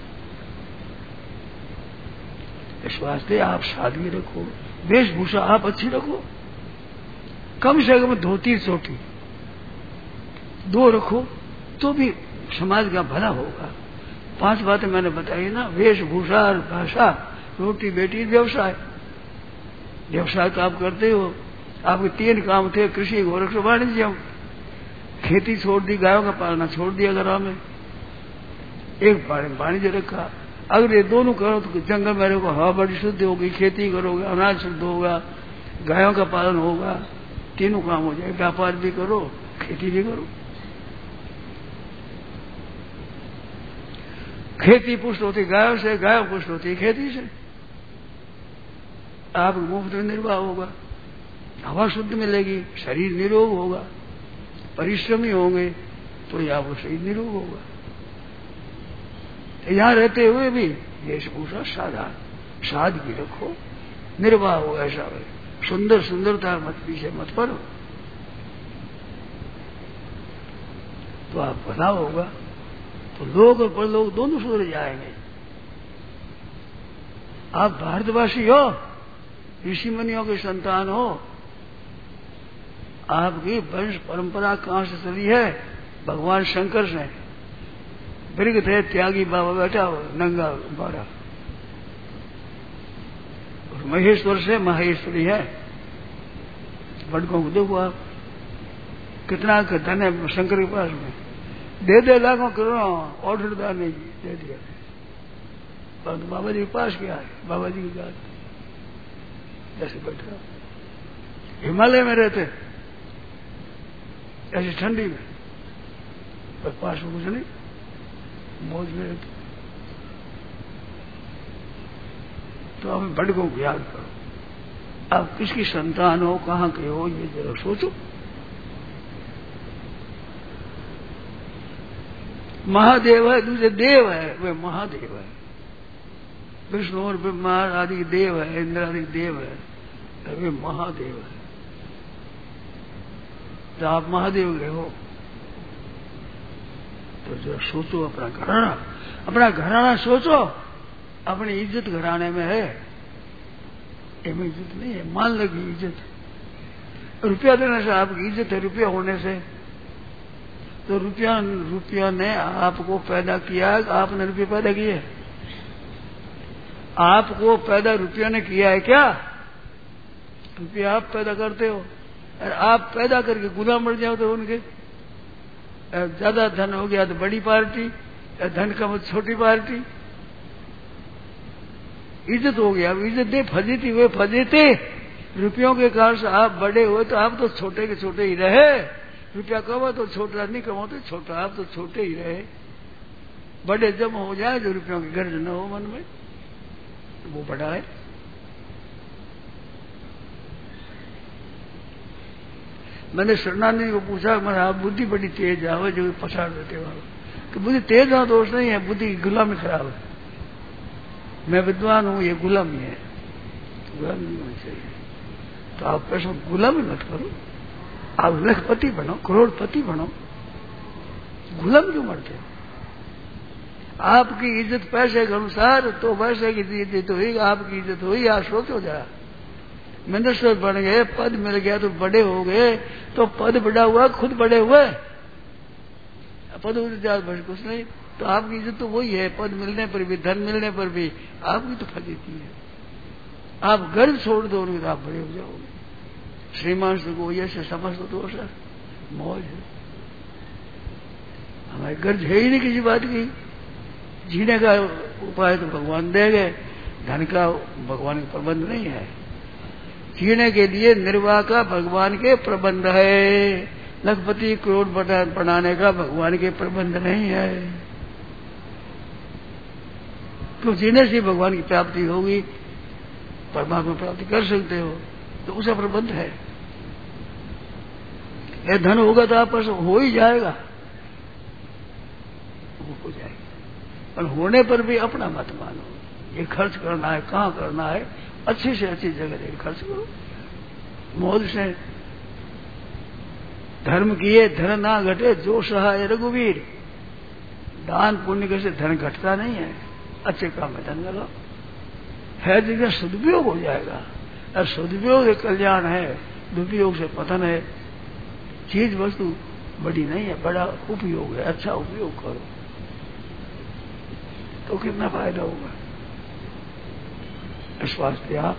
इस वास्ते आप सादगी रखो, वेशभूषा आप अच्छी रखो, कम से कम धोती चोटी 2 रखो तो भी समाज का भला होगा। 5 बातें मैंने बताई ना, वेशभूषा, भाषा, रोटी बेटी, व्यवसाय। व्यवसाय तो आप करते हो, आपके 3 काम थे, कृषि गोरक्ष वाणिज्य। खेती छोड़ दी, गायों का पालना छोड़ दिया घरों में, एक वाणिज्य रखा। अगर ये दोनों करो तो जंगल में रहोगे, हवा बड़ी शुद्ध होगी, खेती करोगे अनाज शुद्ध होगा, गायों का पालन होगा, तीनों काम हो जाए। व्यापार भी करो, खेती भी करो। खेती पुष्ट होती गायों से, गायों पुष्ट होती खेती से। आप मुफ्त में निर्वाह होगा, हवा शुद्ध मिलेगी, शरीर निरोग होगा, परिश्रमी होंगे तो ही आपको शरीर निरोग होगा। यहां रहते हुए भी वेशभूषा साधारण, सादगी रखो, निर्वाह हो, ऐसा है। सुंदर सुंदरता मत पीछे मत पड़ो, तो आप भला होगा, तो लोग और परलोक दोनों सुधर जाएंगे। आप भारतवासी हो, ऋषि मुनियों के संतान हो, आपकी वंश परंपरा कहां से चली है? भगवान शंकर से। वृग थे, त्यागी बाबा बैठा हो, नंगा बाड़ा। और महेश्वर से महेश्वरी है। बड़कों को देखो आप, कितना धन है शंकर के पास में, दे लाखों करोड़ों, ऑर्डरदार नहीं दे दिया। परंतु बाबा जी के पास क्या है? बाबा जी की बात जैसे बैठा हिमालय में रहते, ऐसी ठंडी में, पर पास में कुछ नहीं, मौज में रहते। तो आप बड़कों को याद करो। आप किसकी संतान हो, कहां के हो, ये जरा सोचो। महादेव है, दूसरे देव है, वे महादेव है। विष्णु और ब्रह्मा आदि देव है, इंद्र आदि देव है, वे महादेव है। तो आप महादेव गए हो, तो जरा सोचो अपना घराना सोचो। अपनी इज्जत घराने में है, इनमें इज्जत नहीं है, मान लगी इज्जत। रुपया देने से आपकी इज्जत है, रुपया होने से। तो रुपया ने आपको पैदा किया, आपने रुपये पैदा किए? आपको पैदा रुपया ने किया है क्या? रुपया आप पैदा करते हो। और आप पैदा करके गुलाम बन जाओ तो उनके, ज्यादा धन हो गया तो बड़ी पार्टी, धन कम तो छोटी पार्टी। इज्जत हो गया, इज्जत दे फजीती हुए फजीते। रुपयों के कारण से आप बड़े हुए तो आप तो छोटे के छोटे ही रहे। रुपया कमा तो छोटा, नहीं कमा तो छोटा, आप तो छोटे ही रहे। बड़े जब हो जाए जो रुपयों की गर्ज न हो मन में, तो वो बड़ा है। मैंने शरणानंद को पूछा, मैंने आप बुद्धि बड़ी तेज आवे जो पछाड़ देते वाले, कि बुद्धि तेज ना दोष नहीं है, बुद्धि की गुलामी खराब है। मैं विद्वान हूं, ये गुलामी है, गुलामी नहीं होनी चाहिए। तो आप पैसों गुलामी मत करो, आप लखपति बनो, करोड़पति बनो, गुलाम क्यों मरते? आपकी इज्जत पैसे के अनुसार, तो पैसे की इज्जत हुई, आपकी इज्जत हुई, आप सोच हो जाए। मिनिस्टर बन गए, पद मिल गया तो बड़े हो गए, तो पद बड़ा हुआ, खुद बड़े हुए। पद ज्यादा कुछ नहीं, तो आपकी इज्जत तो वही है। पद मिलने पर भी, धन मिलने पर भी आपकी तो फजीती है। आप गर्व छोड़ दो उनके, तो आप बड़े हो जाओगे। श्रीमान को ऐसे समझ दो सर, मौज है। हमारी गर्ज है ही नहीं किसी बात की। जीने का उपाय तो भगवान देंगे, धन का भगवान का प्रबंध नहीं है। जीने के लिए निर्वाह का भगवान के प्रबंध है, लखपति करोड़ बनाने का भगवान के प्रबंध नहीं है। तो जीने से भगवान की प्राप्ति होगी, परमात्मा प्राप्ति कर सकते हो, तो उसका प्रबंध है। ये धन होगा तो आप पास हो ही जाएगा, वो हो जाएगा। पर होने पर भी अपना मत मानो। ये खर्च करना है, कहाँ करना है, अच्छी से अच्छी जगह देकर खर्च करो, मौज से। धर्म किए धन ना घटे, जो सहाय रघुवीर। दान पुण्य कैसे धन घटता नहीं है, अच्छे काम में धन लगाओ, है जगह सदुपयोग हो जाएगा। और सदुपयोग से कल्याण है, दुरुपयोग से पतन है। चीज वस्तु बड़ी नहीं है, बड़ा उपयोग है, अच्छा उपयोग करो तो कितना फायदा होगा। इस वास्ते आप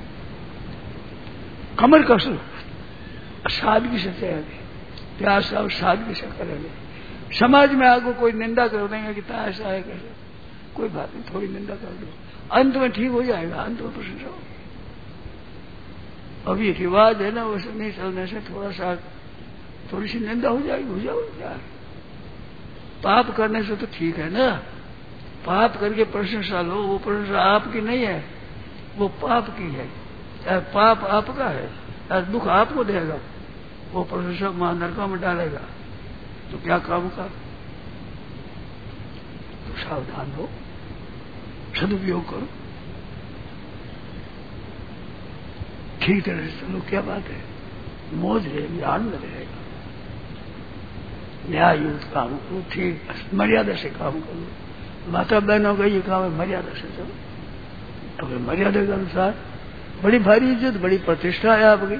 कमर कस लो, सादगी से चाहिए, प्यास और सादगी से करेंगे। समाज में आपको कोई निंदा कर देंगे कि ऐसा है कैसे, कोई बात नहीं, थोड़ी निंदा कर दो, अंत में ठीक हो जाएगा, अंत में प्रशंसा हो। अभी रिवाज है ना, वैसे नहीं चलने से थोड़ी सी निंदा हो जाएगी, हो जाएगी। पाप करने से तो ठीक है ना, पाप करके प्रशंसा लो, वो प्रशंसा आपकी नहीं है, वो पाप की है। पाप आपका है, दुख आपको देगा, वो प्रशंसा महानरकों में डालेगा, तो क्या काम का। तो सावधान हो, सदुपयोग करो, ठीक तरह से चलो, क्या बात है, मौज रहेगी, आनंद रहेगा। न्याय युक्त काम करो, ठीक मर्यादा से काम करो। माता बहनों का ये काम है, मर्यादा से चलो, तो मर्यादा के अनुसार बड़ी भारी इज्जत, बड़ी प्रतिष्ठा है आपकी।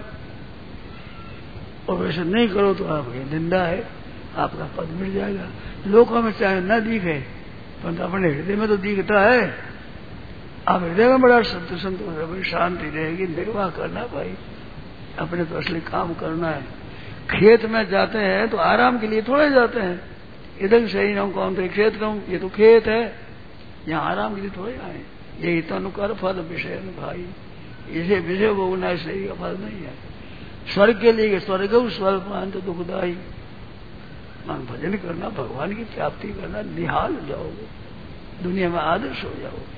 और वैसे नहीं करो तो आपकी निंदा है, आपका पद मिल जाएगा। लोगों में चाहे न दिखे, परंतु अपने हृदय में तो दिखता है। आप हृदय में बड़ा संतोष, बड़ी शांति रहेगी। निर्वाह करना भाई, अपने तो असली काम करना है। खेत में जाते हैं तो आराम के लिए थोड़े जाते हैं, इधर सही ना कौन तो खेत कहूं, ये तो खेत है, यहाँ आराम के लिए थोड़े आए। यही तो अनुकर फल विषय भाई, इसे विषय भोगना सही का फल नहीं है। स्वर्ग के लिए स्वर्ग स्वल्पांत दुखदाई, मान भजन करना, भगवान की प्राप्ति करना, निहाल हो जाओगे, दुनिया में आदर्श हो जाओगे।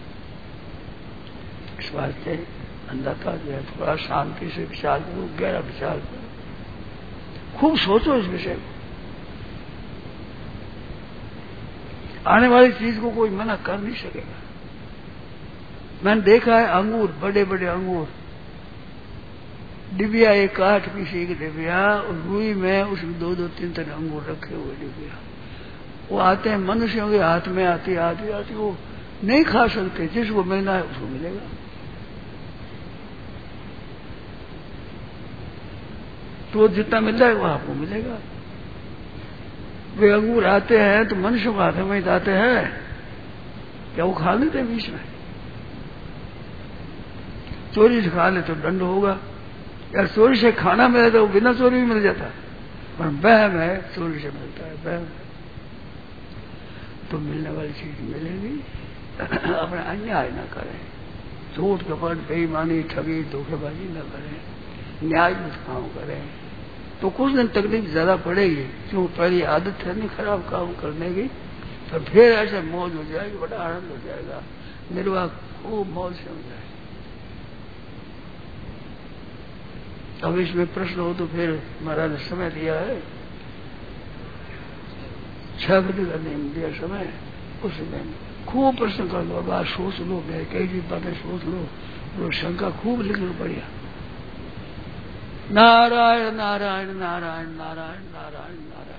इस वास्ते अंधता जो है थोड़ा शांति से विचार करो, गहरा विचार करो, खूब सोचो इस विषय को। आने वाली चीज को कोई मना कर नहीं सकेगा। मैंने देखा है अंगूर, बड़े बड़े अंगूर, डिबिया, एक काठ पीछे एक डिबिया, और रुई में उसमें 2-2, 3 अंगूर रखे हुए डिबिया। वो आते हैं मनुष्यों के हाथ में, आती आती वो नहीं खा सकते, जिसको मिलना है उसको मिलेगा। तो जितना मिल जाएगा वो आपको मिलेगा। वे अंगूर आते हैं तो मनुष्य को हाथ में आते हैं, क्या वो खा लेते बीच में? चोरी से खा ले तो दंड होगा, या चोरी से खाना मिले तो बिना चोरी भी मिल जाता, पर वहम है चोरी से मिलता है, वहम तो मिलने वाली चीज मिलेगी। अपना अन्याय न करें, झूठ कपट बेईमानी ठगी धोखेबाजी न करें, न्याययुक्त काम करें, तो कुछ दिन तकलीफ ज्यादा पड़ेगी, क्यों पहली आदत है नहीं खराब काम करने की, तो फिर ऐसे मौज हो जाएगी, बड़ा आनंद हो जाएगा, निर्वाह खूब मौज से हो जाएगी। अब इसमें प्रश्न हो तो फिर महाराज ने समय दिया है, 6 बजे का नियम दिया समय, उसमें खूब प्रश्न कर लो, बात सोच लो, मैं कई भी बातें सोच लो, वो शंका खूब लिख लो बढ़िया। नारायण नारायण नारायण नारायण नारायण नारायण।